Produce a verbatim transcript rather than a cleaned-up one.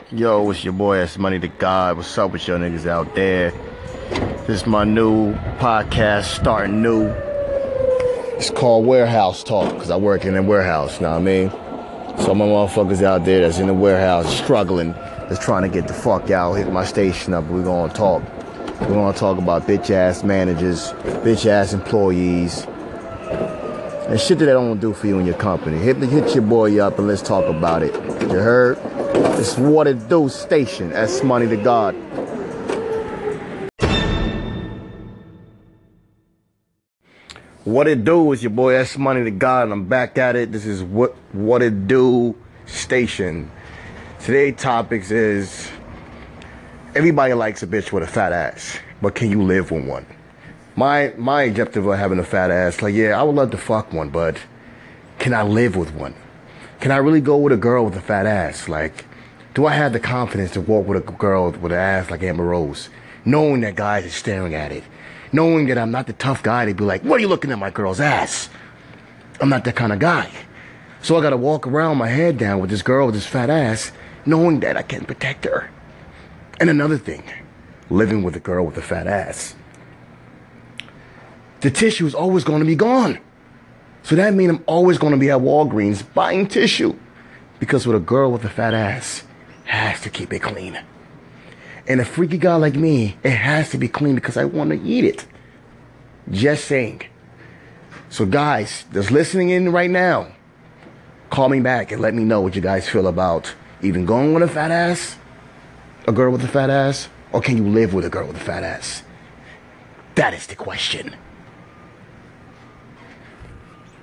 Yo, it's your boy, it's Money to God. What's up with y'all niggas out there? This is my new podcast, starting new. It's called Warehouse Talk, because I work in a warehouse, know what I mean? So my motherfuckers out there that's in the warehouse struggling, that's trying to get the fuck out, hit my station up, we're gonna talk. We're gonna talk about bitch-ass managers, bitch-ass employees, and shit that they don't do for you in your company. Hit, hit your boy up and let's talk about it. You heard? It's What It Do Station. That's Money to God. What It Do is your boy, that's Money to God, and I'm back at it. This is What What It Do Station. Today's topics is, everybody likes a bitch with a fat ass, but can you live with one? My my objective of having a fat ass, like, yeah, I would love to fuck one, but can I live with one? Can I really go with a girl with a fat ass? Like, do I have the confidence to walk with a girl with an ass like Amber Rose, knowing that guys are staring at it, knowing that I'm not the tough guy to be like, what are you looking at my girl's ass? I'm not that kind of guy. So I gotta walk around my head down with this girl with this fat ass, knowing that I can protect her. And another thing, living with a girl with a fat ass, the tissue is always going to be gone. So that means I'm always going to be at Walgreens buying tissue, because with a girl with a fat ass, has to keep it clean. And a freaky guy like me, it has to be clean because I want to eat it. Just saying. So guys, that's listening in right now, call me back and let me know what you guys feel about even going with a fat ass, a girl with a fat ass, or can you live with a girl with a fat ass? That is the question.